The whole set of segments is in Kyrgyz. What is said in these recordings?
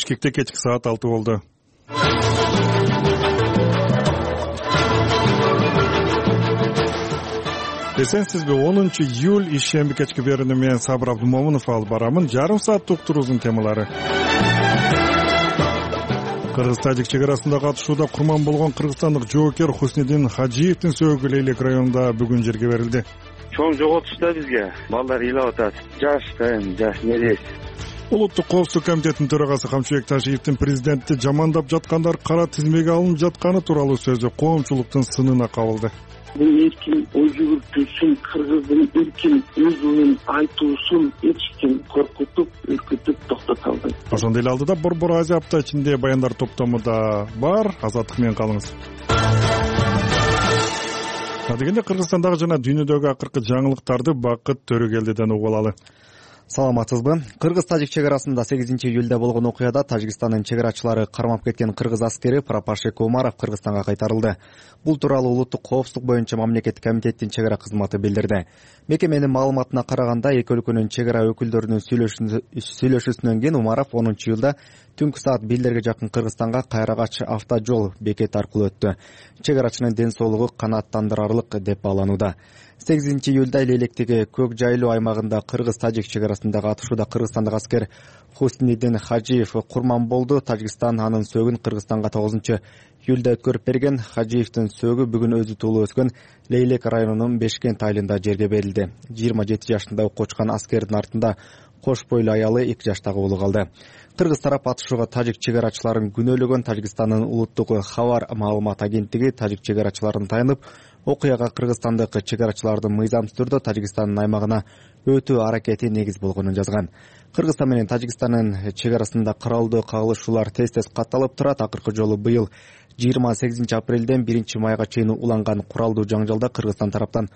Бишкекте кечки саат 6 болду. Эсенсизби, 10-июль ишемби кечки берүүнү менен Сабыр Абдумомунов алып барамын. Жарым сааттык турузун темалары. Кыргыз-Тажик чек арасында катышууда курман болгон кыргызстандык жоокер Хуснидин Хажиевдин сөөгү Лейлек районунда бүгүн жерге берилди. Чоң жоготуш да бизге. Балдар ыйлап атат. Жаш нерес. Улуттук коопсуздук комитетинин төрагасы Камчыбек Ташиевдин президентти жамандап жаткандар кара тизмеге алынып жатканы тууралуу сөзү коомчулуктун сынына кабылды. Бул эркин ой жүгүртүүсүн, кыргыздын эркин өз оюн айтуусун эч ким коркутуп, үркүтүп токтото албайт. Ошондой эле алдыда Борбор Азия апта ичинде баяндар топтому да бар. Азаттык менен калыңыз. Адегенде Кыргызстандагы жана дүйнөдөгү акыркы жаңылыктарды Бакыт Төрөгелдиден угуп алалы. Саламатсызбы? Кыргыз-Тажик чек арасында 8-июлда болгон окуяда Тажикстандын чек арачылары кармап кеткен кыргыз аскери Пропашек Умаров Кыргызстанга кайтарылды. Бул тууралуу Улуттук коопсуздук боюнча мамлекеттик комитеттин чек ара кызматы билдирди. Мекеменин маалыматына караганда, эки өлкөнүн чек ара өкүлдөрүнүн сүйлөшүүсүнөн кийин Умаров 10-июлда түнкү саат 1 жакын Кыргызстанга Кайрагач автожол бекети аркылуу өттү. Чек арачынын ден соолугу канааттандырарлык деп бааланууда. 8-июлда Лейлектеги көк жайлуу аймагында Кыргыз-Тажик чек арасындагы атышууда кыргызстандык аскер Хуснидин Хажиев курман болду. Тажикстан анын сөөгүн Кыргызстанга 9-июлда өткөрүп берген. Хажиевдин сөөгү бүгүн өзү туулуу өскөн Лейлек районунун Бешкент айылында жерге берилди. 27 жашында кочкан аскердин артында кош бойлуу аялы 2 жаштагы уулу калды. Кыргыз тарап атышууга тажик чек арачыларын күнөөлөгөн. Тажикстандын улуттук хабар маалымат агенттиги тажик чек арачыларын таянып, окуяга кыргызстандык чек арачылардын мыйзамсыз түрдө Тажикстандын аймагына өтүү аракети негиз болгонун жазган. Кыргызстан менен Тажикстандын чек арасында кыралдуу кагылышуулар тез катталып турат. Акыркы жолу быйыл 28 апрелден 1 майга чейин уланган куралдуу жаңжалда Кыргызстан тараптан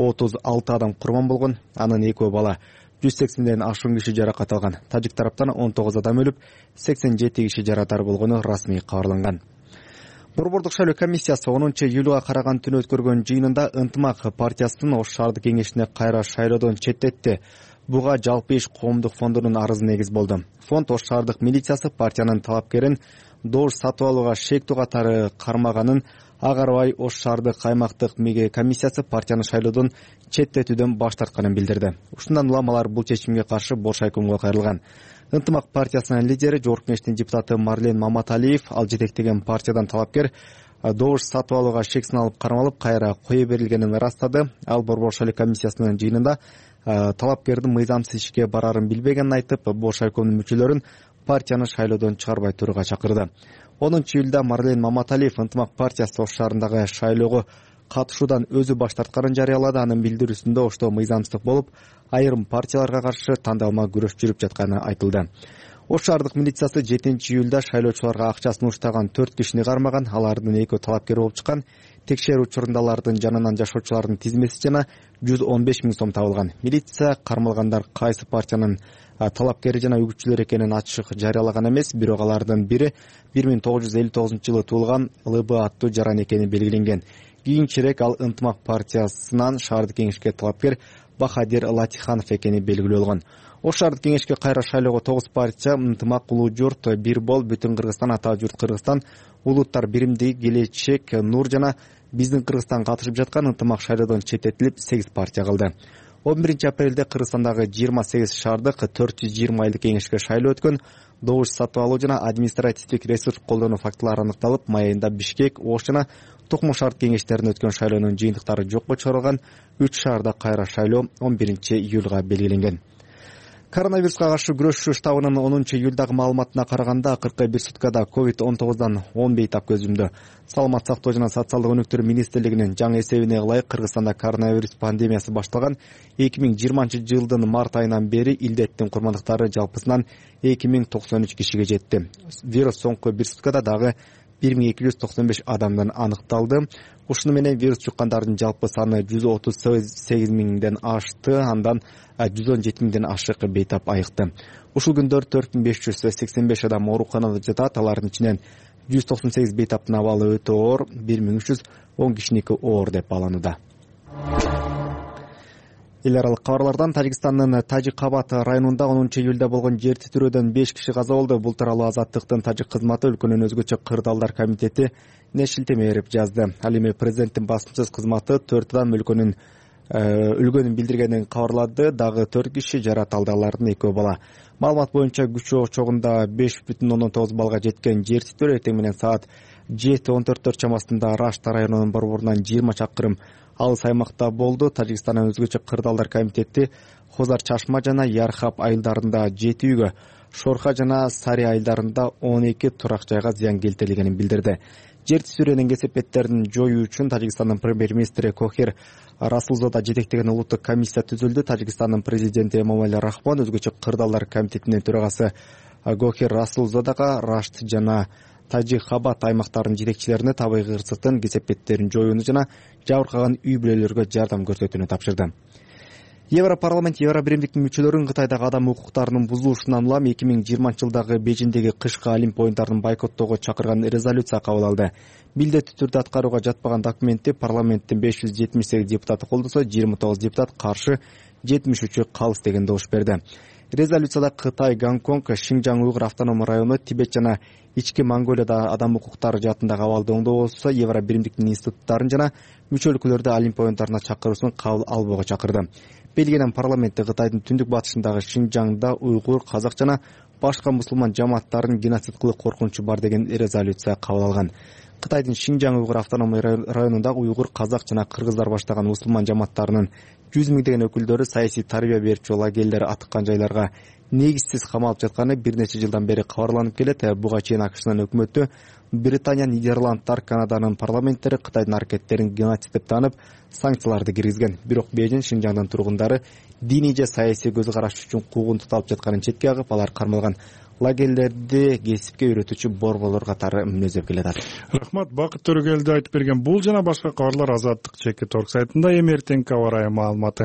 36 адам курман болгон. Анын 2 бала, 180ден ашуун киши жаракат алган. Тажик тараптан 19 адам өлүп, 87 киши жарадар болгону расмий кабарланган. Борбордук шайлоо комиссиясы 10-июлга караган түнү өткөргөн жыйынында Ынтымак партиясынын Ош шаардык кеңешине кайра шайлоодон четтетти. Буга Жалпы иш коомдук фондунун арызы негиз болду. Фонд Ош шаардык милициясы партиянын талапкерин добуш сатып алууга шектүү катары кармаганын агарбай Ош шаардык аймактык комиссиясы партияны шайлоодон четтетүүдөн баш тартканын билдирди. Ушундан улам алар бул чечимге каршы Боршайкомго кайрылган. Ынтымак партиясынын лидери Жогорку Кеңештин депутаты Марлен Маматалиев ал жетектеген партиядан талапкер добуш сатып алууга шексин алып кармалып, кайра кое берилгенин ырастады. Ал Борбор шайлоо комиссиясынын жыйынында талапкердин мыйзамсыз ишке барарын билбегенин айтып, Боршайкомдун мүчөлөрүн партияны шайлоодон чыгарбай турууга чакырды. 10-июлда Марлен Маматалиев Ынтымак партиясы Ош шаарындагы шайлоого катышуудан өзү баш тартканын жарыялады. Анын билдирүүсүндө ошто мыйзамсыздык болуп, айрым партияларга каршы тандалма күрөш жүрүп жатканы айтылды. Ош шаардык милициясы 7-июлда шайлоочуларга акча сунуштаган 4 кишини кармаган. Алардын 2 талапкер болуп чыккан. Текшерүү учурунда алардын жанынан жашоочулардын тизмеси жана 115 000 сом табылган. Милиция кармалгандар кайсы партиянын талапкери жана үгүтчүлөр экенин ачык жарыялаган эмес, бирок алардын бири 1959-жылы туулган ЛБ аттуу жаран экени белгиленген. Кийинчерээк ал Ынтымак партиясынан шаардык кеңешке талапкер Бахадир Латиханов экени белгилүү болгон. Ош шаардык кеңешке кайра шайлоого 9 партия Ынтымак, Улуу журт, Бир бол, Бүтүн Кыргызстан, Ата журт Кыргызстан, Улуттар биримдиги, Келечек, Нур жана Биздин Кыргызстан катышып жаткан. Ынтымак шайлоодон четтетилип 8 партия калды. 11 апрелде Кыргызстандагы 28 шаардык 420 айлык кеңешке шайлоо өткөн. Добуш сатып алуу жана административдик ресурс колдонуу фактылары аныкталып, май айында Бишкек, Ош жана Токмо шаард кеңештеринде өткөн шайлоонун жыйынтыктары жокко чыгарылган. 3 шаарда кайра шайлоо 11-июлга белгиленген. Коронавируска каршы күрөшүү штабынын 10-июлдагы маалыматына караганда, акыркы 1 суткада COVID-19 10 бейтап көз жұмды. Саламат сактоо жана социалдык өнүктүрүү министрлигинин жаңы эсебине ылайык Кыргызстанда коронавирус пандемиясы башталган 2020-жылдын март айынан бери илдеттин курмандыктары жалпысынан 2093 кишиге жетти. Вирус соңку 1 суткада дагы 1295 адамдан аныкталды. Ушуну менен вирус жуккандардын жалпы саны 138 000ден ашты, андан 117 000ден ашык бейтап айыкты. Ушул күндөр 4585 адам ооруканада жатат. Алардын ичинен 198 бейтаптын абалы өтө оор, 1310 кишиники оор деп бааланууда. эл аралык кабарлардан Тажикстандын Тажикабад районунда 10 июлда болгон жер титирөөдөн 5 киши каза болду. Бул тууралуу Азаттыктын тажик кызматы өлкөнүн өзгөчө кырдаалдар комитети шилтеме берип жазды. Ал эми президенттин басымсыз кызматы 4 адам өлгөнүн билдиргенин кабарлады. Дагы 4 киши жарат алды, алардын 2 бала. Маалымат боюнча күчү чогунда 5,9 балга жеткен жер титирөө эртең менен саат 7:14 чамасында Рашта районунун борборунан 20 чакырым алыс аймакта болду. Тажикстандын өзгөчө кырдаалдар комитети Хозар Чашма жана Ярхап айылдарында 7 үйгө, Шорха жана Сари айылдарында 12 турак жайга зыян келтирилгенин билдирди. Жер титирөөнүн кесепеттерин жоюу үчүн Тажикстандын премьер-министри Кохир Расулзода жетектеген улуттук комиссия түзүлдү. Тажикстандын президенти Эмомали Рахмон өзгөчө кырдаалдар комитетинин төрагасы Кохир Расулзодага Рашт жана Тажикабад аймактарынын жетекчилерине табигый кырсыктын кесепеттерин жоюуну жана жабыркаган үй бүлөлөргө жардам көрсөтүүнү тапшырды. Европарламент Евробиримдиктин мүчөлөрүн Кытайдагы адам укуктарынын бузулушунан улам 2020-жылдагы Бейжиңдеги кышкы Олимп оюнтарын бойкоттоого чакырган резолюция кабыл алды. Милдеттүү түрдө аткарууга жатпаган документти парламенттин 578 депутаты колдосо, 29 депутат каршы, 73-ü калыс деген добуш берди. Резолюцияда Кытай, Гонконг, Шинжаң уйгур автономдук району, Тибет жана Ички Монголияда адам укуктары жаатындагы абалды оңдоосо Евробиримдиктин институттарын жана мүчө өлкөлөрдө Олимп оюнтарына чакыруусун кабыл албоого чакырды. Белгинен парламентте Кытайдын түндүк батышындагы Шинжаңда уйгур, казак жана башка мусулман жамааттарын геноцид кылуу коркунучу бар деген резолюция кабыл алган. Кытайдын Шинжаң уйгур автономдук районундагы уйгур, казак жана кыргыздар баштаган мусулман жамааттарынын 100 миңдеген өкүлдөрү саясий тарбия берчү лагерлер атыккан жайларга негизсиз камалып жатканы бир нече жылдан бери кабарланып келет. Буга чейин АКШнын өкмөтү, Британия, Нидерландтар, Канаданын парламенттери Кытайдын аракеттерин геноцид деп таанып, санкцияларды киргизген. Бирок Бейжиң Шинжаңдын тургундары диний же саясий көз караш үчүн куугунтук алып жатканын четке агып, алар кармалган лагерлерди кесипке үйрөтүүчү борборлор катары мүнөздөп келатат. Рахмат, Бакыт Төрөгелди айтып берген бул жана башка кабарлар Азаттык /Торг сайтында. Эми эртеңки аба ырайы маалыматы.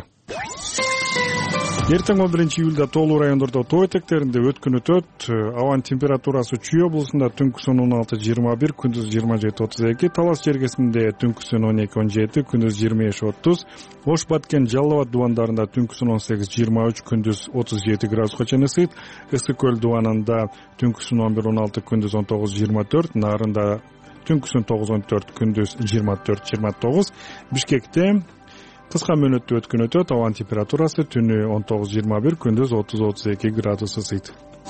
Эртең 11 июлда тоолуу райондордо тоо этектеринде өткөн өтөт. Абанын температурасы Чүй облусунда түнкүсүн 16-21, күндүз 27-32, Талас жергесинде түнкүсүн 12-17, күндүз 25-30, Ош Баткен, Жалал Абад дубандарында түнкүсүн 18-23, күндүз 37 градуска чейин ысыйт. Ысык көл дубанында түнкүсүн 11-16, күндүз 19-24, Нарында түнкүсүн 9-14, күндүз 24-29, Бишкекте кыска мөөнөттө өткөн өтөт. Абанын температурасы түнү 19-21, күндүз 30-32 градус ысыйт.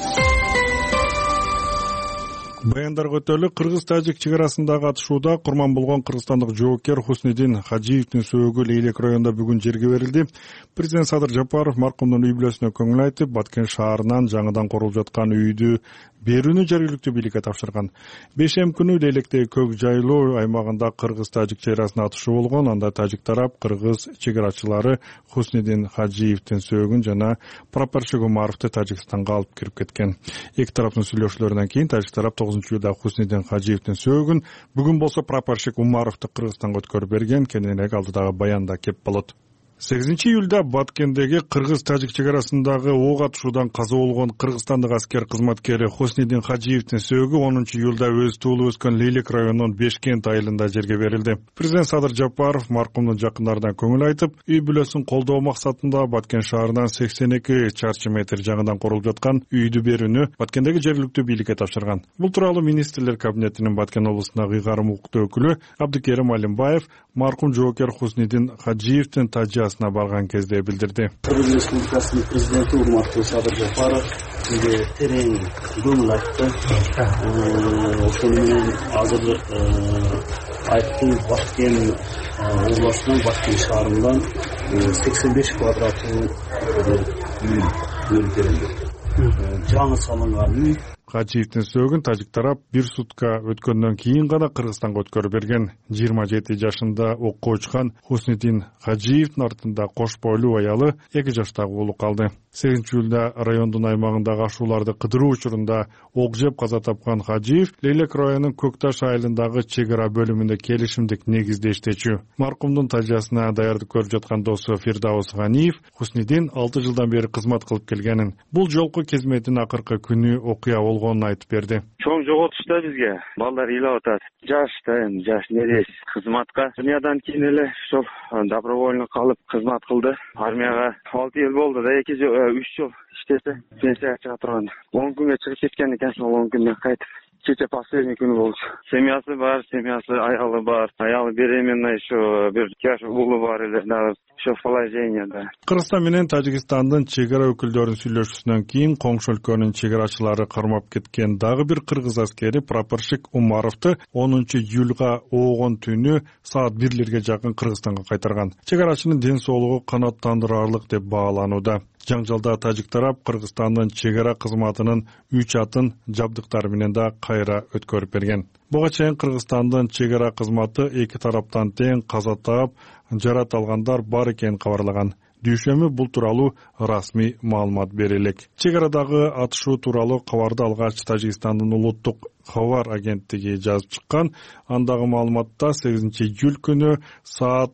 Баяндарга өтөлү. Кыргыз-Тажик чек арасындагы атышууда курман болгон кыргызстандык жоокер Хуснидин Хажиевдин сөөгү Лейлек районунда бүгүн жерге берилди. Президент Садыр Жапаров маркумдун үй бүлөсүнө көңүл айтып, Баткен шаарынан жаңыдан курулуп жаткан үйдү берүүнү жергиликтүү бийликке тапшырган. Бейшем күнү Лейлектеги көк жайлоо аймагында Кыргыз-Тажик чек арасында атышуу болгон. Анда тажик тарап кыргыз чек арачылары Хуснидин Хажиевдин сөөгүн жана прапорщик Умаровду Тажикстанга алып кирип кеткен. Эки тараптын сүйлөшүүлөрүнөн кийин тажик тарап 9-июлда Хуснидин Хажиевдин сөөгүн, бүгүн болсо прапорщик Умаровду Кыргызстанга өткөрүп берген. Кененирээк алдыдагы баянда кеп болот. 8 июлда Баткендеги Кыргыз-Тажик чек арасындагы ок атышуудан каза болгон кыргызстандык аскер кызматкери Хуснидин Хажиевдин сөөгү 10 июлда өз туулуп өскөн Лейлек районунун Бешкент айылында жерге берилди. Президент Садыр Жапаров маркумдун жакындарына көңүл айтып, үй бүлөсүн колдоо максатында Баткен шаарынан 82 чарчы метр жаңыдан курулуп жаткан үйдү берүүнү Баткендеги жергиликтүү бийликке тапшырган. Бул тууралуу министрлер кабинетинин Баткен облусундагы ыйгарым укуктуу өкүлү Абдыкерим Алимбаев маркум жоокер Хуснидин Хажиевдин тажыясына барган кезде билдирди. Кыргыз Республикасынын президенти урматтуу Садыр Жапаров сизге терең көңүл айтты. Ошол менен азыр айтты Баткен областынан Баткен шаарынан 85 квадраттуу үй берилди. Жаңы салынган үй. Хажиевдин сөөгүн тажик тарап бир сутка өткөндөн кийин гана Кыргызстанга өткөрүп берген. 27 жашында окко учкан Хуснидин Хажиевдин артында кош бойлуу аялы 2 жаштагы уулу калды. 8-июлда райондун аймагындагы ашууларды кыдыруу учурунда ок жеп каза тапкан Хажиев Лейлек районунун Көкташ айылындагы чек ара бөлүмүндө келишимдик негизде иштечү. Маркумдун тажасына даярдык көрүп жаткан досу Фирдаус Ганиев Хуснидин 6 жылдан бери кызмат кылып келгенин, бул жолку кезметин акыркы күнү окуя болгонун айтып берди. Чоң жоготуш да бизге. Балдар ыйлап атат. Жаш нерес кызматка. Дүйнөдөн кийин эле ошол добровольно калып кызмат кылды. Армияга 6 жыл болду да 3 жыл иштесе пенсияга чыга турган. 10 күнгө чыгып кеткен экен, ошол 10 күндөн кайтып кече последний күнү болчу. Семьясы бар, аялы бар. Аялы беременна, еще бир жаш уулу бар эле дагы. Ошо положенияда. Кыргызстан менен Тажикстандын чек ара өкүлдөрүнүн сүйлөшүүсүнөн кийин коңшу өлкөнүн чек арачылары кармап кеткен дагы бир кыргыз аскери прапорщик Умаровду 10-июлга оогон түнү саат 1-лерге жакын Кыргызстанга кайтарган. Чек арачынын ден соолугу канааттандырарлык деп бааланууда. Жаңжалда тажик тарап Кыргызстандын чек ара кызматынын 3 атын жабдыктары менен да кайра өткөрүп берген. Буга чейин Кыргызстандын чек ара кызматы эки тараптан тең каза таап, жарат алгандар бар экенин кабарлаган. Дүйшөмбү бул тууралуу расмий маалымат бере элек. Чек арадагы атышуу тууралуу кабарды алгач Тажикстандын улуттук кабар агенттиги жазып чыккан. Андагы маалыматта 8-июль күнү саат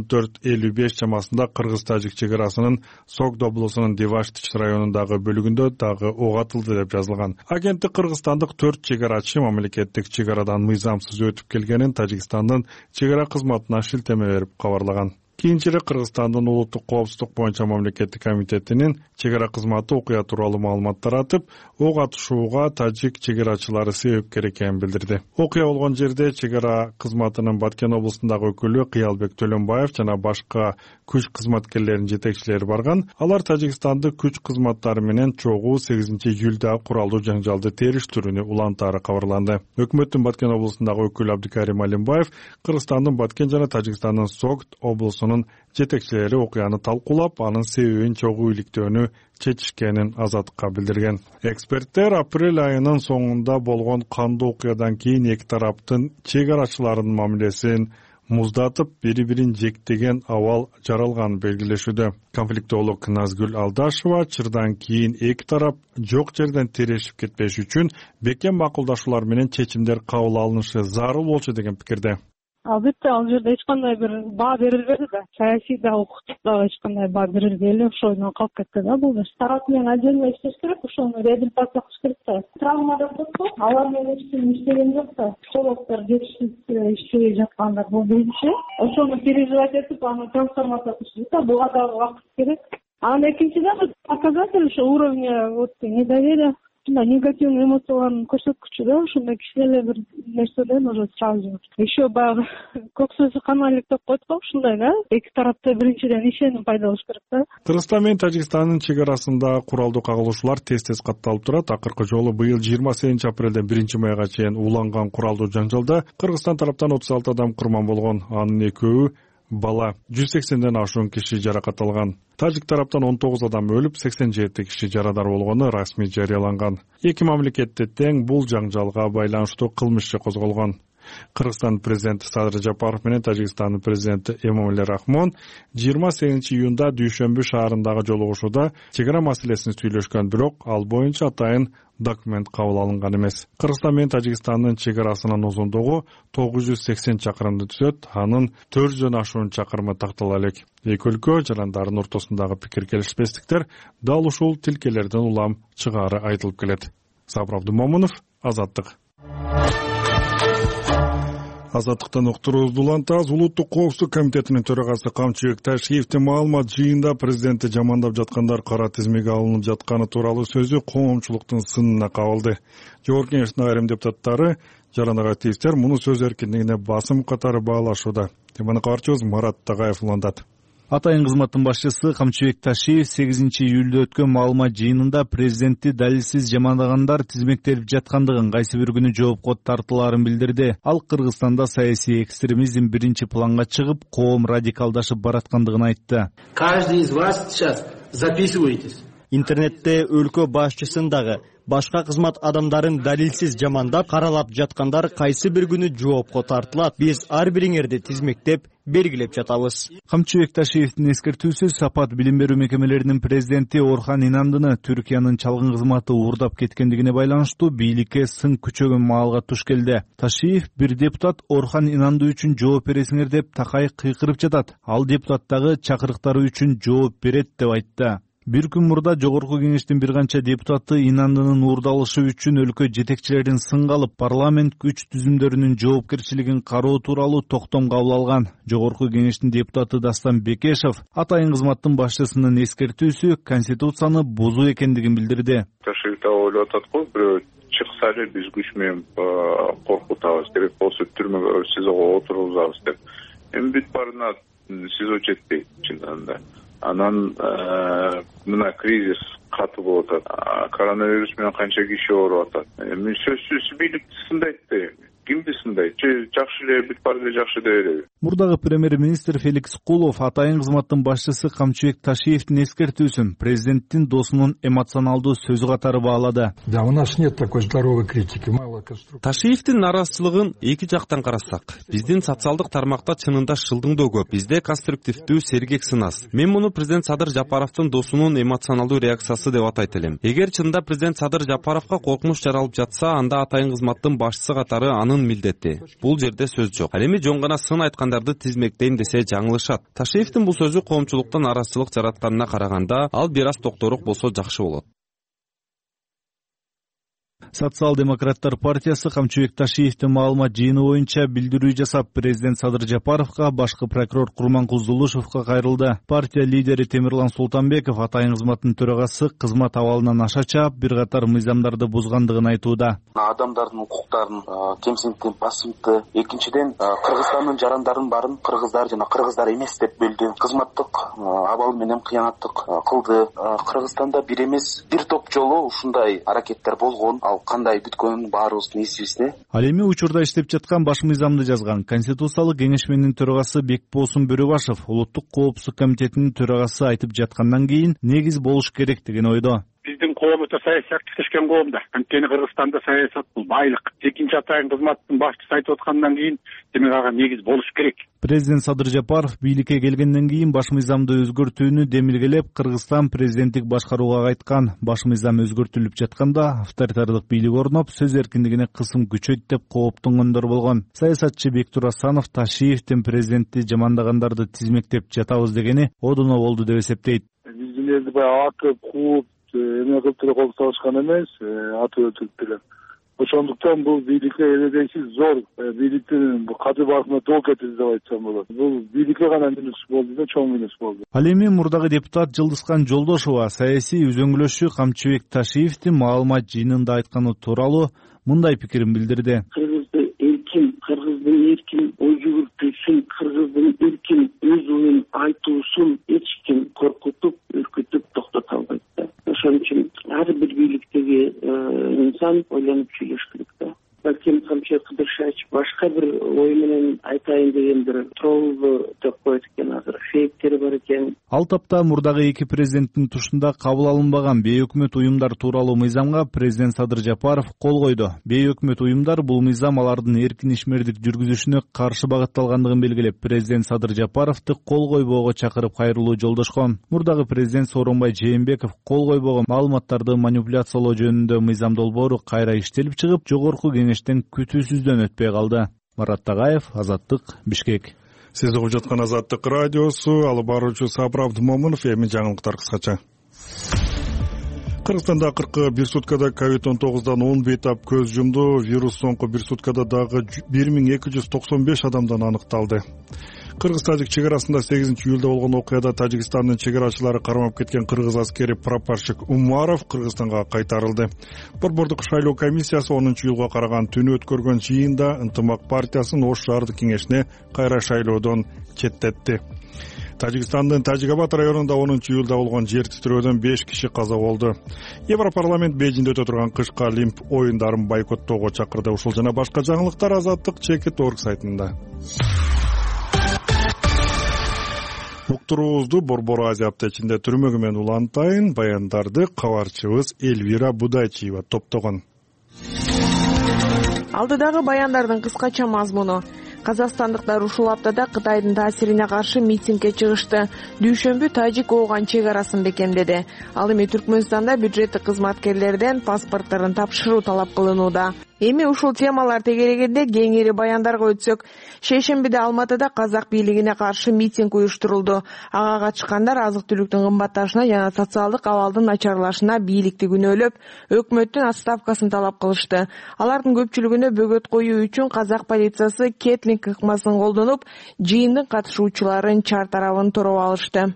14:55 чамасында Кыргыз-Тажик чек арасынын Согд облусунун Деваштич районундагы бөлүгүндө дагы ок атылды деп жазылган. Агенттик кыргызстандык 4 чек арачы мамлекеттик чек арадан мыйзамсыз өтүп келгенин Тажикстандын чек ара кызматына шилтеме берип кабарлаган. Кийинчерээк Кыргызстандын улуттук коопсуздук боюнча мамлекеттик комитетинин чек ара кызматы окуя тууралуу маалымат таратып, ок атышууга тажик чек арачылары себепкер экенин билдирди. Окуя болгон жерде чек ара кызматынын Баткен облусундагы өкүлү Кыялбек Төлөнбаев жана башка күч кызматкерлеринин жетекчилери барган. Алар Тажикстандык күч кызматтары менен чогуу 8-июлда куралдуу жаңжалды териштирүүнү улантаары кабарланды. Өкмөттүн Баткен облусундагы өкүлү Абдикарим Алимбаев Кыргызстандын Баткен жана Тажикстандын Согд облусунун жетекчилери окуяны талкуулап, анын себебин чогуу иликтөөнү чечишкенин Азаттыкка билдирген. Эксперттер апрель айынын соңунда болгон кандуу окуядан кийин эки тараптын чек арачыларынын мамилесин муздатып, бири-бирин жектеген абал жаралганын белгилешүүдө. Конфликтолог Назгүл Алдашева чырдан кийин эки тарап жок жерден терешип кетпеш үчүн бекем макулдашуулар менен чечимдер кабыл алынышы зарыл болчу деген пикирде. Албетте, ал жерде эч кандай бир баа берилбеди да. Саясий да, укуктук да эч кандай баа берилбей эле ошондон калып кетти да бул. Тарап менен отдельно иштеш керек, ошону реабилитация кылыш керек да. Травмада болсо, алар менен эч ким иштеген жок да. Психологдор жетишип иштебей жаткандар бул биринчи. Ошону переживать этип, аны трансформация кылыш керек да. Буга дагы убакыт керек. Анан экинчиден показатель ошо уровня вот недоверия, негативный эмоциялардын көрсөткүчү да, ошондой кичине бир нерседен уже сразу. Еще баягы көк сөзү каналик деп коет го, ушундай да. Эки тарапта биринчиден ишеним пайда болуш керек да. Кыргызстан менен Тажикстандын чек арасында куралдуу кагылышуулар тез катталып турат. Акыркы жолу быйыл 28 апрелден 1 майга чейин уланган куралдуу жаңжалда Кыргызстан тараптан 36 адам курман болгон. Анын экөөү бала, 180ден ашуун киши жаракат алган. Тажик тараптан 19 адам өлүп, 87 киши жарадар болгону расмий жарыяланган. Эки мамлекетте тең бул жаңжалга байланыштуу кылмыш иши козголгон. Кыргызстан президенти Садыр Жапаров менен Тажикстандын президенти Эмомали Рахмон 28-июнда Дүйшөмбү шаарындагы жолугушууда чек ара маселесин сүйлөшкөн, бирок ал боюнча атайын документ кабыл алынган эмес. Кыргызстан менен Тажикстандын чек арасынын узундугу 980 чакырымды түзөт, анын 400дөн ашуун чакырымы тактала элек. Эки өлкө жарандардын ортосундагы пикир келишпестиктер дал ушул тилкелерден улам чыгаары айтылып келет. Сабыр Абдумомунов, Азаттык. Азаттыктан уктуруубузду улантабыз. Улуттук коопсуздук комитетинин төрагасы Камчыбек Ташиевдин маалымат жыйында президентти жамандап жаткандар кара тизмеге алынып жатканы тууралуу сөзү коомчулуктун сынына кабылды. Жогорку Кеңештин айрым депутаттары, жарандык активисттер муну сөз эркиндигине басым катары баалашууда. Теманы кабарчыбыз Марат Тагаев улантат. Атайын кызматтын башчысы Камчыбек Ташиев 8-июлда өткөн маалымат жыйынында президентти далилсиз жамандагандар тизмектелип жаткандыгын, кайсы бир күнү жоопко тартылаарын билдирди. Ал Кыргызстанда саясий экстремизм биринчи планга чыгып, коом радикалдашып бараткандыгын айтты. Каждый из вас сейчас записывайтесь. Интернетте өлкө башчысын дагы, Башка кызмат адамдарын далилсиз жамандап каралап жаткандар кайсы бир күнү жоопко тартылат. Биз ар бириңерди тизмектеп белгилеп жатабыз. Камчыбек Ташиевдин эскертүүсү Сапат билим берүү мекемелеринин президенти Орхан Инандыны Түркиянын чалгын кызматы уурдап кеткендигине байланыштуу бийликке сын күчөгөн маалга туш келди. Ташиев бир депутат Орхан Инанды үчүн жооп бересиңер деп такай кыйкырып жатат. Ал депутат дагы чакырыктары үчүн жооп берет деп айтты. Бир күн мурда Жогорку кеңештин бир канча депутаты Инандынын уурдалышы үчүн өлкө жетекчилерин сынга алып, парламент күч түзүмдөрүнүн жоопкерчилигин кароо тууралуу токтом кабыл алган. Жогорку кеңештин депутаты Дастан Бекешев атайын кызматтын башчысынын эскертүүсү конституцияны бузуу экендигин билдирди. Ташиев да ойлоп атат го, бирөө чыкса эле биз күч менен коркутабыз, керек болсо түрмөгө, СИЗОго отургузабыз деп. Эми бүт барына СИЗО жетпейт чындыгында. Анан мына кризис катуу болуп атат. Коронавирус менен канча киши ооруп атат. Эми сөзсүз бийликти сындайт да. Кимди сындайт? Жакшы эле бүт баары эле жакшы деп элеби? Мурдагы премьер-министр Феликс Кулов атайын кызматтын башчысы Камчыбек Ташиевдин эскертүүсүн президенттин досунун эмоционалдуу сөзү катары баалады. Да, у нас нет такой здоровой критики, мало конструктивной. Ташиевдин нараазычылыгын эки жактан карасак, биздин социалдык тармакта чынында шылдыңдоо көп, бизде конструктивдүү сергек сынас. Мен муну президент Садыр Жапаровдун досунун эмоционалдуу реакциясы деп атайт элем. Эгер чынында президент Садыр Жапаровго коркунуч жаралып жатса, анда атайын кызматтын башчысы катары анын милдети. Бул жерде сөз жок. Ал эми жон гана сын айткандарды тизмектейм десе жаңылышат. Ташиевдин бул сөзү коомчулуктан нараазычылык жаратканына караганда, ал бир аз токторук болсо жакшы болот. Социал-демократтар партиясы Камчыбек Ташиевдин маалымат жыйыны боюнча билдирүү жасап, президент Садыр Жапаровго, башкы прокурор Курманкул Зулушевго кайрылды. Партия лидери Темирлан Султанбеков атайын кызматтын төрагасы кызмат абалынан аша чаап, бир катар мыйзамдарды бузгандыгын айтууда. Адамдардын укуктарын кемсинтти, басымтты. Экинчиден, Кыргызстандын жарандарын барын кыргыздар жана кыргыздар эмес деп бөлдү. Кызматтык абал менен кыянаттык кылды. Кыргызстанда бир эмес, бир топ жолу ушундай аракеттер болгон. Ал кандай бүткөнүн баарыбыздын эсибизде. Ал эми учурда иштеп жаткан баш мыйзамды жазган Конституциялык кеңешменин төрагасы Бекболсун Бөрөбашев улуттук коопсуздук комитетинин төрагасы айтып жаткандан кийин негиз болуш керек деген ойдо. Биздин коомдо саясий активдешкен коомда. Анткени Кыргызстанда саясат бул байлык. Экинчи атайын кызматтын башчысы айтып аткандан кийин демек ага негиз болуш керек. Президент Садыр Жапаров бийликке келгенден кийин баш мыйзамды өзгөртүүнү демилгелеп, Кыргызстан президенттик башкарууга кайткан. Баш мыйзам өзгөртүлүп жатканда авторитардык бийлик орноп, сөз эркиндигине кысым күчөйт деп кооптонгондор болгон. Саясатчы Бектур Асанов Ташиевдин президентти жамандагандарды тизмектеп жатабыз дегени одуно болду деп эсептейт. Биздин элди баягы атып, кууп, эме кылып деле кол салышкан эмес, атып өлтүрүп деле. Ошондуктан бул бийликке эледейсиз зор бийликтин каты басына доо кетири деп айтсам болот. Бул бийликке гана минус болду да, чоң минус болду. Ал эми мурдагы депутат Жылдызкан Жолдошова саясий үзөңгүлөшчү Камчыбек Ташиевдин маалымат жыйынында айтканы тууралуу мындай пикирин билдирди. Кыргыздын эркин ой жүгүртүүсүн, кыргыздын эркин өз оюн айтуусун эч ким коркутуп, үркүтүп токтото албайт да. Ошон үчүн ар бир бийликтеги инсан ойлонуп сүйлөш керек да. Балким Камчыбек Кыдыршевич башка бир ой менен айтайын деген бир троллду деп коет экен, азыр фейктер бар экен. Ал тапта мурдагы эки президенттин тушунда кабыл алынбаган бейөкмөт уюмдар тууралуу мыйзамга президент Садыр Жапаров кол койду. Бейөкмөт уюмдар бул мыйзам алардын эркин ишмердик жүргүзүшүнө каршы багытталгандыгын белгилеп, президент Садыр Жапаровду кол койбоого чакырып кайрылуу жолдошкон. Мурдагы президент Сооронбай Жээнбеков кол койбогон маалыматтарды манипуляциялоо жөнүндө мыйзам долбоору кайра иштелип чыгып, жогорку кеңештен күтүүсүздөн өтпөй калды. Марат Тагаев, Азаттык, Бишкек. Сиз угуп жаткан Азаттык радиосу, алып баруучу Сапыр Абдымомунов. Эми жаңылыктар кыскача. Кыргызстанда акыркы бир суткада COVID-19 10 бейтап көз жумду. Вирус соңку бир суткада дагы 1295 адамдан аныкталды. Кыргыз-тажик чегарасында 8-июлда болгон окуяда Тажикстандын чегарачылары кармап кеткен кыргыз аскери прапорщик Умаров Кыргызстанга кайтарылды. Борбордук шайлоо комиссиясы 10-июлга караган түнү өткөргөн жыйында Ынтымак партиясын Ош шаардык кеңешине кайра шайлоодон четтетти. Тажикстандын Тажикабад районунда 10-июлда болгон жер титирөөдөн 5 киши каза болду. Европарламент Бейжиңде өтө турган кышкы Олимп оюндарын бойкоттоого чакырды. Ушул жана башка жаңылыктар Азаттык Чекит.org сайтында. Уктуруубузду Борбор Азия аптечинде түрмөгү менен улантайын. Баяндарды кабарчыбыз Элвира Будайчиева топтогон. Алдыдагы баяндардын кыскача мазмуну. Казакстандыктар ушул аптада Кытайдын таасирине каршы митингге чыгышты. Дүйшөмбү тажик ооган чек арасын бекемдеди. Ал эми Түркмөнстанда бюджеттик кызматкерлерден паспорттарын тапшыруу талап кылынууда. Эми ушул темалар тегерегенде кеңири баяндарга өтсөк, шейшембиде Алматыда казак бийлигине каршы митинг уюштурулду. Ага катышкандар азык-түлүктүн кымбатташына жана социалдык абалдын начарлашына бийликти күнөөлөп, өкмөттүн отставкасын талап кылышты. Алардын көпчүлүгүнө бөгөт коюу үчүн казак полициясы кетлинг ыкмасын колдонуп, жыйындын катышуучуларын чар тарабын тороп алышты.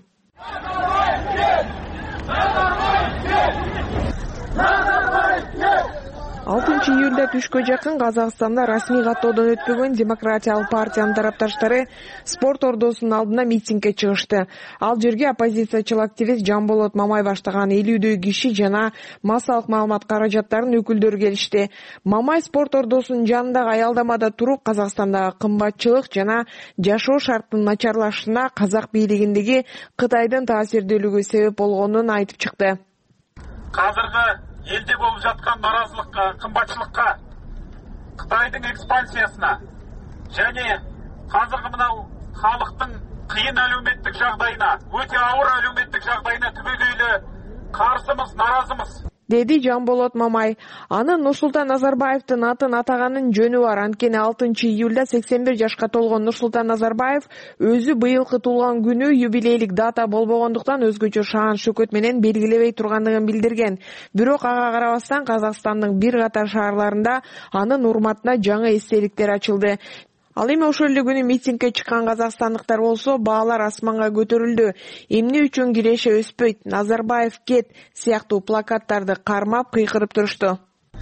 6 июлда түшкө жакын Казакстанда расмий каттоодон өтпөгөн Демократиялык партиянын тарапташтары спорт ордосунун алдына митингге чыгышты. Ал жерге оппозициячыл активист Жамболот Мамай баштаган 50дөй киши жана массалык маалымат каражаттарынын өкүлдөрү келишти. Мамай спорт ордосунун жанындагы аялдамада туруп Казакстандагы кымбатчылык жана жашоо шарттын начарлашына казак бийлигиндеги Кытайдын таасирдүүлүгү себеп болгонун айтып чыкты. Азыркы элде болуп жаткан наразылыкка, кымбатчылыкка, Кытайдын экспансиясына және азыркы мына халыктын кыйын әлеуметтик жагдайына, өтө ауыр әлеуметтик жагдайына түбөгөйлүү карсымыз, наразымыз, деди Жамболот Мамай. Анын Нурсултан Назарбаевдин атын атаганын жөнү бар. Анткени 6 июлда 81 жашка толгон Нурсултан Назарбаев өзү быйылкы туулган күнү юбилейлик дата болбогондуктан өзгөчө шаан шөкөт менен белгилебей тургандыгын билдирген. Бирок ага карабастан Казакстандын бир катар шаарларында анын урматына жаңы эстеликтер ачылды. Ал эми ошол эле күнү митингге чыккан казакстандыктар болсо баалар асманга көтөрүлдү. Эмне үчүн киреше өспөйт, Назарбаев кет сыяктуу плакаттарды кармап кыйкырып турушту.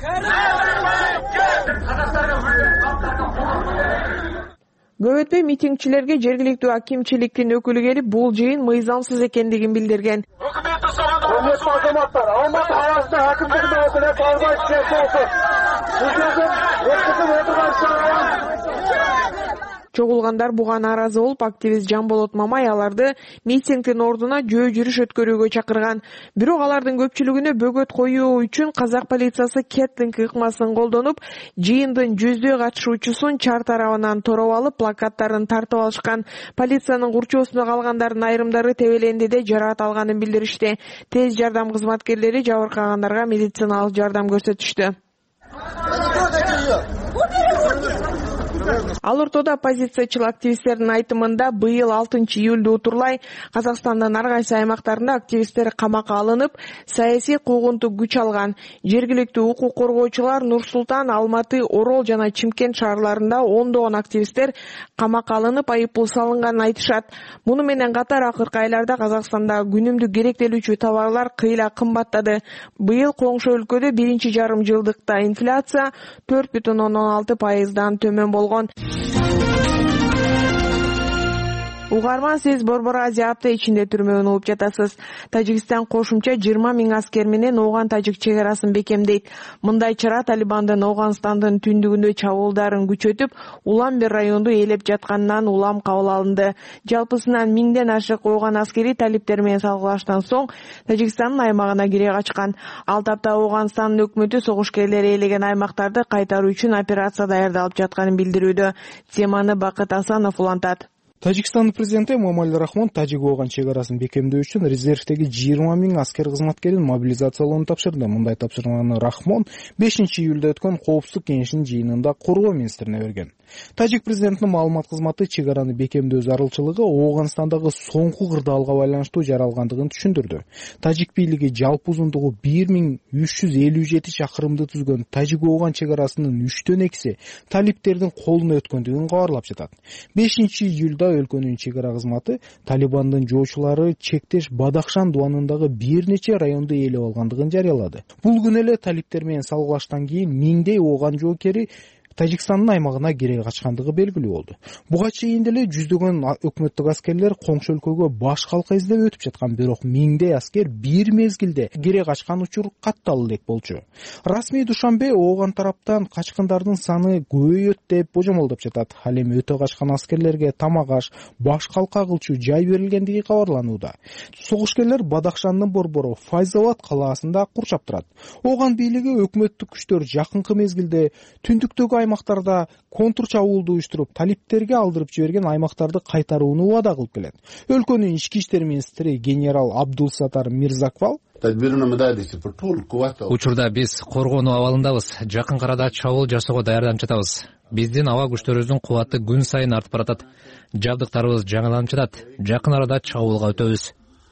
Көп өтпөй митингчилерге жергиликтүү акимчиликтин өкүлү келип, бул жыйын мыйзамсыз экендигин билдирген. Құрметті азаматтар, Алматы қаласында әкімдігінде өкілет албай кеші болсын. Бұл жерден өткізіп отырған шаруа. Чогулгандар буга нааразы болуп, активист Жамболот Мамай аларды митингдин ордуна жөө жүрүш өткөрүүгө чакырган. Бирок алардын көпчүлүгүнө бөгөт коюу үчүн казак полициясы кетлинг ыкмасын колдонуп, жыйындын жүздөй катышуучусун чар тарабынан тороп алып, плакаттарын тартып алышкан. Полициянын курчоосунда калгандардын айрымдары тебелендиде жараат алганын билдиришти. Тез жардам кызматкерлери жабыркагандарга медициналык жардам көрсөтүштү. Ал ортодо оппозициячыл активисттердин айтымында быйыл 6 июлда утурлай Казакстандын ар кайсы аймактарында активисттер камакка алынып, саясий куугунтук күч алган. Жергиликтүү укук коргоочулар Нур-Султан, Алматы, Орол жана Чимкент шаарларында ондогон активисттер камакка алынып, айыппул салынганын айтышат. Муну менен катар акыркы айларда Казакстанда күнүмдүк керектелүүчү товарлар кыйла кымбаттады. Быйыл коңшу өлкөдө 1,5 жылдыкта инфляция 4,16%дан төмөн болгон. Угарман, сиз Борбор Азия апта ичинде түрмөгүн угуп жатасыз. Тажикстан кошумча 20 000 аскер менен Ооган-Тажик чек арасын бекемдейт. Мындай чара Талибандын Ооганстандын түндүгүндө чабуулдарын күчөтүп, Улам-Бер районду ээлеп жатканынан улам кабыл алынды. Жалпысынан 1000ден ашык Ооган аскери талиптер менен салгылаштан соң Тажикстандын аймагына кире качкан. Ал тапта Ооганстандын өкмөтү согушкерлери ээлеген аймактарды кайтаруу үчүн операция даярдалып жатканын билдирүүдө. Теманы Бакыт Асанов улантат. Тажикстандын президенти Эмомали Рахмон Тажик-Ооган чек арасын бекемдөө үчүн резервдеги 20 000 аскер кызматкерин мобилизациялоону тапшырды. Мындай тапшырманы Рахмон 5 июлда өткөн Коопсуздук кеңешинин жыйынында коргоо министрине берген. Тажик президентинин маалымат кызматы чек араны бекемдөө зарылчылыгы Ооганстандагы соңку кырдаалга байланыштуу жаралгандыгын түшүндүрдү. Тажик бийлиги жалпы узундугу 1357 чакырымды түзгөн Тажик-Ооган чек арасынын 3/2 талиптердин колуна өткөндүгүн кабарлап жатат. 5 июлда өлкөнүн чек ара кызматы Талибандын жоочулары чектеш Бадахшан дуанындагы бир нече районду ээлеп алгандыгын жарыялады. Бул күнү эле талиптер менен салгылаштан кийин 1000дей Ооган жоокери Тажикстандын аймагына кире качкандыгы белгилүү болду. Буга чейин деле жүздөгөн өкмөттүк аскерлер коңшу өлкөгө баш калка издеп өтүп жаткан, бирок миңдей аскер бир мезгилде кире качкан учур катталуу элек болчу. Расмий Душанбе ооган тараптан качкындардын саны көбөйөт деп божомолдоп жатат. Ал эми өтө качкан аскерлерге тамак аш, баш калка кылчу жай берилгендиги кабарланууда. Согушкерлер Бадахшандын борбору Файзабад калаасында курчап турат. Ооган бийлиги өкмөттүк күчтөр жакынкы мезгилде түндүктөгү аймактарда контур чабуулду уюштуруп, талиптерге алдырып жиберген аймактарды кайтарууну убада кылып келет. Өлкөнүн ички иштер министри генерал Абдулсатар Мирзаквал учурда биз коргонуу абалындабыз. Жакын арада чабуул жасоого даярданып жатабыз. Биздин аба күчтөрүбүздүн кубаты күн сайын артып баратат. Жабдыктарыбыз жаңыланып жатат. Жакын арада чабуулга өтөбүз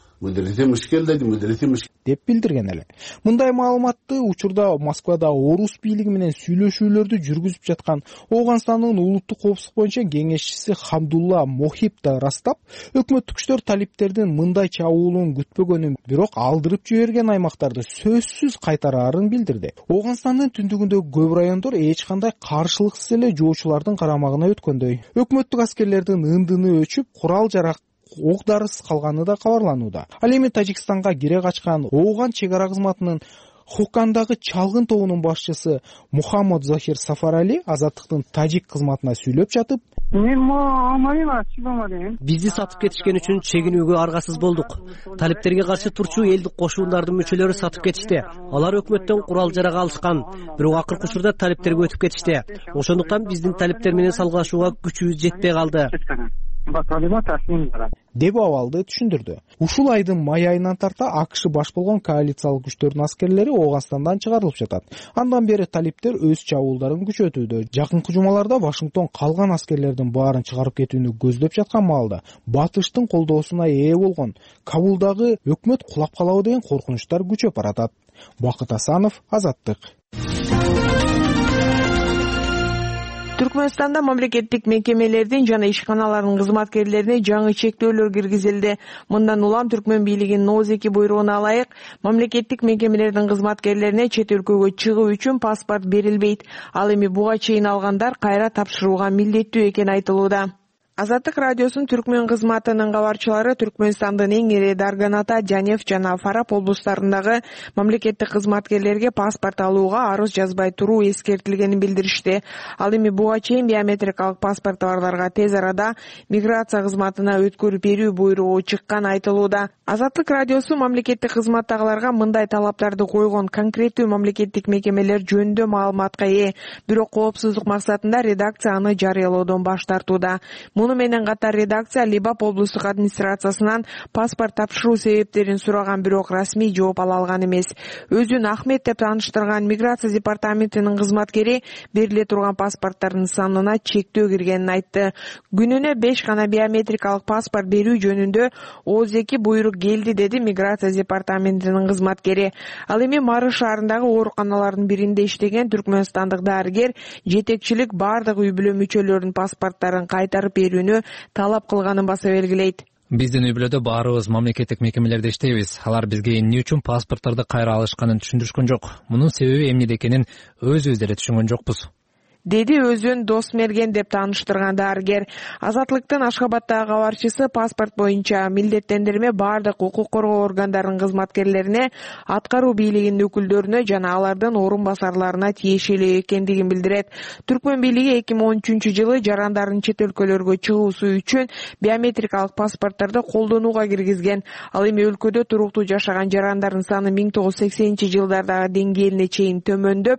деп билдирген эле. Мындай маалыматты учурда Москвада орус бийлиги менен сүйлөшүүлөрдү жүргүзүп жаткан Ооганстандын улуттук коопсуздук боюнча кеңешчиси Хамдулла Мохиб да ырастап, өкмөттүк күчтөр талиптердин мындай чабуулун күтпөгөнүн, бирок алдырып жиберген аймактарды сөзсүз кайтараарын билдирди. Ооганстандын түндүгүндөгү көп райондор эч кандай каршылыксыз эле жоочулардын карамагына өткөндөй. Өкмөттүк аскерлердин ындыны өчүп, курал жарак ок-дарысыз калганы да кабарланууда. Ал эми Тажикстанга кире качкан Ооган чек ара кызматынын Хукандагы чалгын тобунун башчысы Мухаммад Захир Сафарали Азаттыктын тажик кызматына сүйлөп жатып, бизди сатып кетишкен үчүн чегинүүгө аргасыз болдук. Талиптерге каршы турчу элдик кошуундардын мүчөлөрү сатып кетишти. Алар өкмөттөн курал жарак алышкан, бирок акыркы учурда талиптерге өтүп кетишти. Ошондуктан биздин талиптер менен салгылашууга күчүбүз жетпей калды деп абалды түшүндүрдү. Ушул айдын май айынан тарта АКШ баш болгон коалициялык күчтөрдүн аскерлери Ооганстандан чыгарылып жатат. Андан бери талиптер өз чабуулдарын күчөтүүдө. Жакынкы жумаларда Вашингтон калган аскерлердин баарын чыгарып кетүүнү көздөп жаткан маалда Батыштын колдоосуна ээ болгон Кабулдагы өкмөт кулап калабы деген коркунучтар күчөп баратат. Бакыт Асанов, Азаттык. Түркмөнстанда мамлекеттик мекемелердин жана ишканалардын кызматкерлерине жаңы чектөөлөр киргизилди. Мындан улам Түркмөн бийлигинин ооз-2 буйругуна ылайык мамлекеттик мекемелердин кызматкерлерине чет өлкөгө чыгуу үчүн паспорт берилбейт. Ал эми буга чейин алгандар кайра тапшырууга милдеттүү экени айтылууда. Азаттык радиосунун Түркмөн кызматынын кабарчылары Түркмөнстандын эң ири Дарганата, Жанев жана Фарап облустарындагы мамлекеттик кызматкерлерге паспорт алууга арыз жазбай туруу эскертилгенин билдиришти. Ал эми буга чейин биометрикалык паспорто барларга тез арада миграция кызматына өткөрүп берүү буйругу чыкканы айтылууда. Азаттык радиосу мамлекеттик кызматтагыларга мындай талаптарды койгон конкреттүү мамлекеттик мекемелер жөнүндө маалыматка ээ, бирок коопсуздук максатында редакция аны жарыялоодон баш тартууда. Муну менен катар редакция Либап облустук администрациясынан паспорт тапшыруу себептерин сураган, бирок расмий жооп ала алган эмес. Өзүн Ахмет деп тааныштырган миграция департаментинин кызматкери бериле турган паспорттардын санына чектөө киргенин айтты. Күнүнө 5 гана биометрикалык паспорт берүү жөнүндө ооз-2 буйрук келди, деди миграция департаментинин кызматкери. Ал эми Марыш шаарындагы ооруканалардын биринде иштеген түркмөнстандык дарыгер жетекчилик бардык үй бүлө мүчөлөрүнүн паспорттарын кайтарып берүүнү талап кылганын баса белгилейт. Биздин үй бүлөдө баарыбыз мамлекеттик мекемелерде иштейбиз. Алар бизге эмне үчүн паспорттарды кайра алышканын түшүндүрүшкөн жок. Мунун себеби эмнеде экенин өзүбүз түшүнгөн жокпуз, деди өзүн Досмерген деп тааныштырган дарыгер. Азаттыктын Ашхабадтагы кабарчысы паспорт боюнча милдеттендирме бардык укук коргоо органдарынын кызматкерлерине, аткаруу бийлигинин өкүлдөрүнө жана алардын орун басарларына тиешелүү экендигин билдирет. Түркмөн бийлиги 2013-жылы жарандардын чет өлкөлөргө чыгуусу үчүн биометрикалык паспорттарды колдонууга киргизген. Ал эми өлкөдө туруктуу жашаган жарандардын саны 1980-жылдардагы деңгээлине чейин төмөндөп,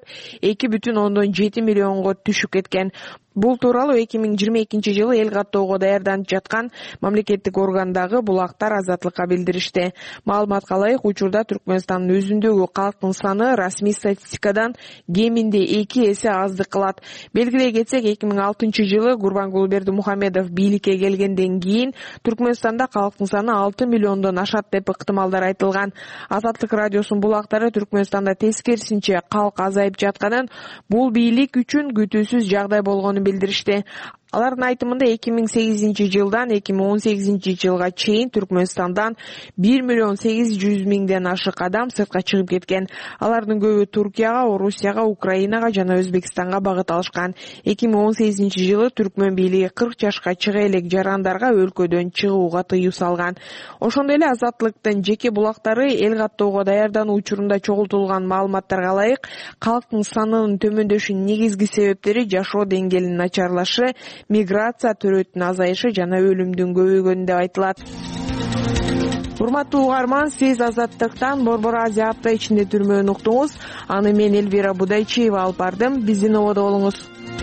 2,7 миллионго түшүп кеткен. Бул тууралуу 2022-жылы эл каттоого даярданып жаткан мамлекеттик органдагы булактар Азаттыкка билдиришти. Маалыматка ылайык, учурда Түркмөнстандын өзүндөгү калктын саны расмий статистикадан кеминде 2 эсе аздык кылат. Белгилей кетсек, 2006-жылы Гурбангул Бердимухамедов бийликке келгенден кийин Түркмөнстанда калктын саны 6 миллиондон ашат деп ыктымалдар айтылган. Азаттык радиосунун булактары Түркмөнстанда тескерисинче калк азайып жатканын, бул бийлик үчүн күтүүсүз жагдай болгонун билдиришти. Алардын айтымында 2008-жылдан 2018-жылга чейин Түркмөнстандан 1.800.000 ашык адам сыртка чыгып кеткен. Алардын көбү Туркияга, Орусияга, Украинага жана Өзбекстанга багыт алышкан. 2018-жылы түркмөн бийлиги 40 жашка чыга элек жарандарга өлкөдөн чыгууга тыюу салган. Ошондой эле Азаттыктын жеке булактары эл каттоого даярдануу учурунда чогултулган маалыматтарга ылайык, калктын санынын төмөндөшүнүн негизги себептери жашоо деңгээлинин начарлашы, миграция төрөтүнүн азайышы жана өлүмдүн көбөйгөнү деп айтылат. Урматтуу угарман, сиз Азаттыктан Борбор Азия апта ичинде түрмөөнү уктуңуз. Аны мен Элвира Будайчиева алып бардым. Биздин ободо болуңуз.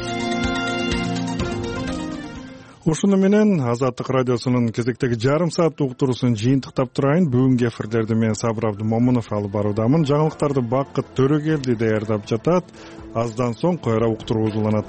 Ушуну менен Азаттык радиосунун кезектеги жарым саат уктуруусун жыйынтыктап турайын. Бүгүнкү эфирлерди мен Сабыр Абдымомунов алып баруудамын. Жаңылыктарды Бакыт Төрөгелди даярдап жатат. Аздан соң кайра уктуруу уланат.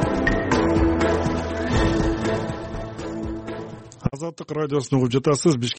Азаттык радиосун угуп жатасыз.